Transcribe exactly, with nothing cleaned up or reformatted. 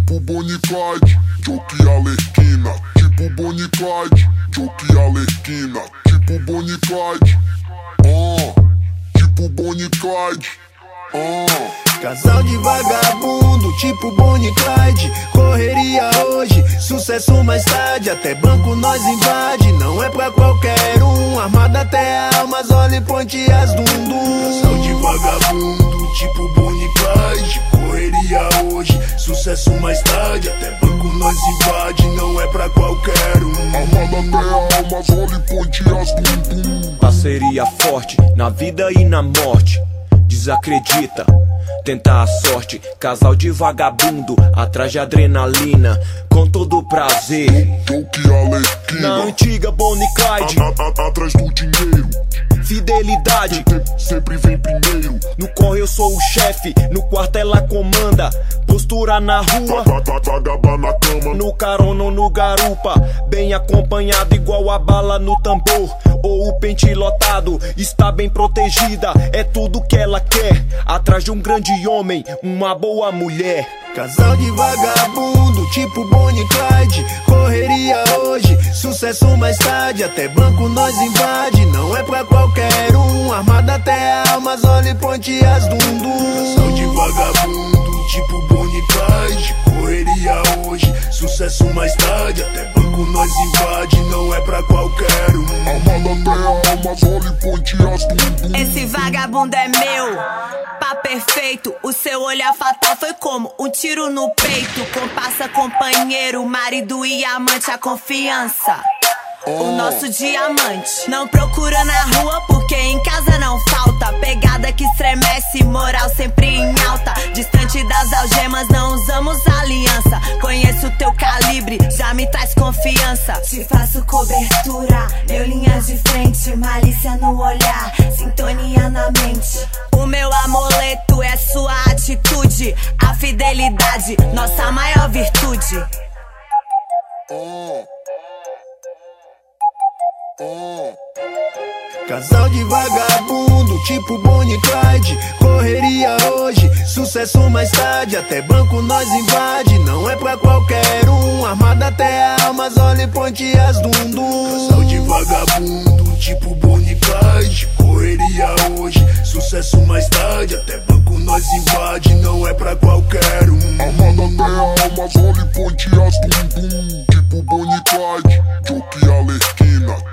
tipo Bonnie e Clyde, Joke e Arlequina, tipo Bonnie e Clyde, Joke e Arlequina, tipo Bonnie e Clyde, ah, tipo Bonnie e Clyde, ah. Casal de vagabundo, tipo Bonnie e Clyde. Correria hoje, sucesso mais tarde. Até banco nós invade, não é pra qualquer um. Armada até a almas, olha e ponte as dundum. Casal de vagabundo, tipo Bonnie e Clyde. Correria hoje, sucesso mais tarde. Até banco nós invade, não é pra qualquer um. Armada até a almas, olha e ponte as dundum. Parceria forte, na vida e na morte. Desacredita, tenta a sorte. Casal de vagabundo, atrás de adrenalina, com todo prazer. Joke e Arlequina, na antiga Bonnie e Clyde, a, a, a, atrás do dinheiro. Fidelidade, sempre vem primeiro. no corre eu sou o chefe, no quarto ela comanda. Postura na rua, vagaba na cama, no carona ou no garupa. Bem acompanhado igual a bala no tambor, ou o pente lotado. Está bem protegida, é tudo que ela quer. Atrás de um grande homem, uma boa mulher. Casal de vagabundo, tipo Bonnie e Clyde. Correria hoje, sucesso mais tarde. Até banco nós invade, não é pra qualquer um. Armada até a almas, olha e ponte as dundum. Casal de vagabundo, tipo Bonnie e Clyde. Correria hoje, sucesso mais tarde. Até banco nós invade, não é pra qualquer um. Armada até a almas, olha e ponte as dundum. Esse vagabundo é meu, pá perfeito. O seu olhar fatal foi como um tiro no peito. Compassa, companheiro, marido e amante, a confiança, o nosso diamante. Não procura na rua porque em casa não falta. Pegada que estremece, moral sempre em alta. Distante das algemas, não usamos aliança. Conheço teu calibre, já me traz confiança. Te faço cobertura, eu linhas de frente. Malícia no olhar, sintonia na mente. O meu amuleto é sua atitude. A fidelidade, nossa maior virtude. Oh. Oh. Casal de vagabundo, tipo Bonnie e Clyde. Correria hoje, sucesso mais tarde. Até banco nós invade, não é pra qualquer um. Armada até a almas, olha e ponte as dundum. Casal de vagabundo, tipo Bonnie e Clyde. Correria hoje, sucesso mais tarde. Até banco nós invade, não é pra qualquer um. Armada até a almas, olha e ponte as dundum. Tipo Bonnie e Clyde, Joke e Arlequina.